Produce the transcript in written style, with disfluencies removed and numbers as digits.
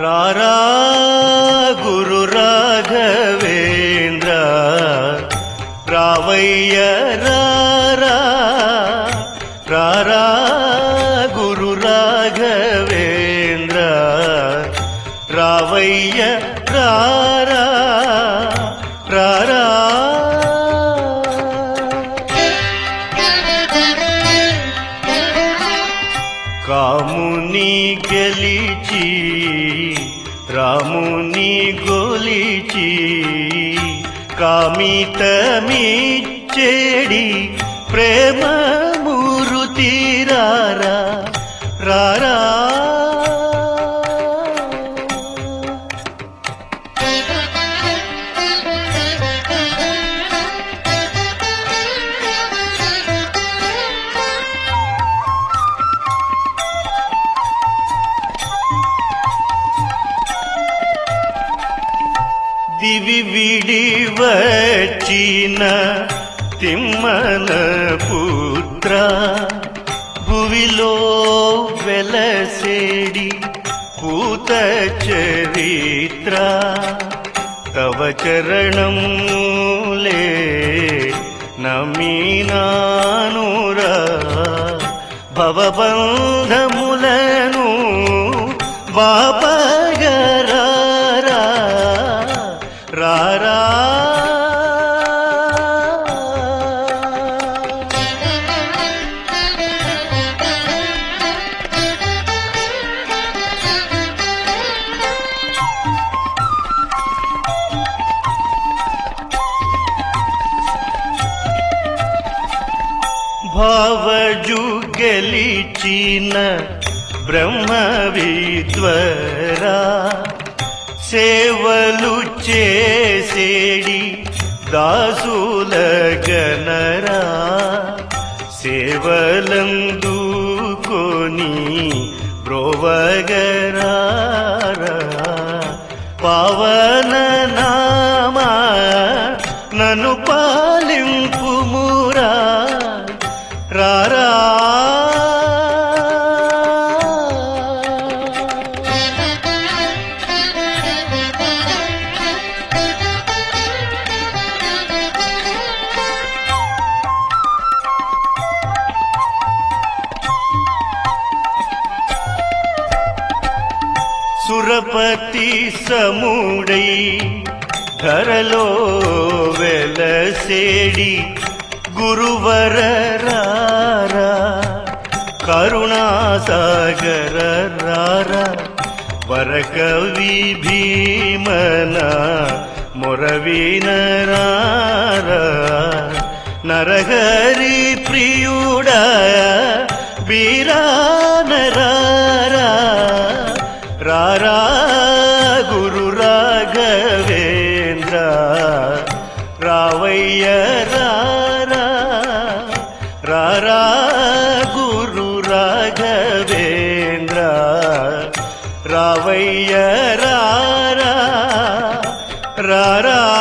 రారా గురు రాఘవేంద్ర రావయ్య రారా రారా గురు రాఘవేంద్ర రావయ్య రారా రారా కాముని గెలిచి రాముని గొలిచి కామితమిచ్చేడి ప్రేమ మూరుతి రారా రారా దివి విడి వచ్చిన తిమ్మన పుత్ర భువిలో వెలసేడి పూత చరిత్ర తవ చరణములే నమ్మినానురా భవబంధములను బాపగరా రారా భావజుగలిచిన బ్రహ్మ విద్వరా సేవలు చేసేడి దాసుల గణరా సేవలందుకొని బ్రోవగరారా పావన నామా నన్ను పాలింపుమురా రారా సురపతి సముడై ధరలో వెలసేడి గురువర రారా కరుణాసాగర రారా వరకవి భీమన మొరవినరారా నరహరి ప్రియుడా వీరానరారా రారా గురు రాఘవేంద్ర రావయ్య రారా రారా గురు రాఘవేంద్ర రావయ్య రారా రారా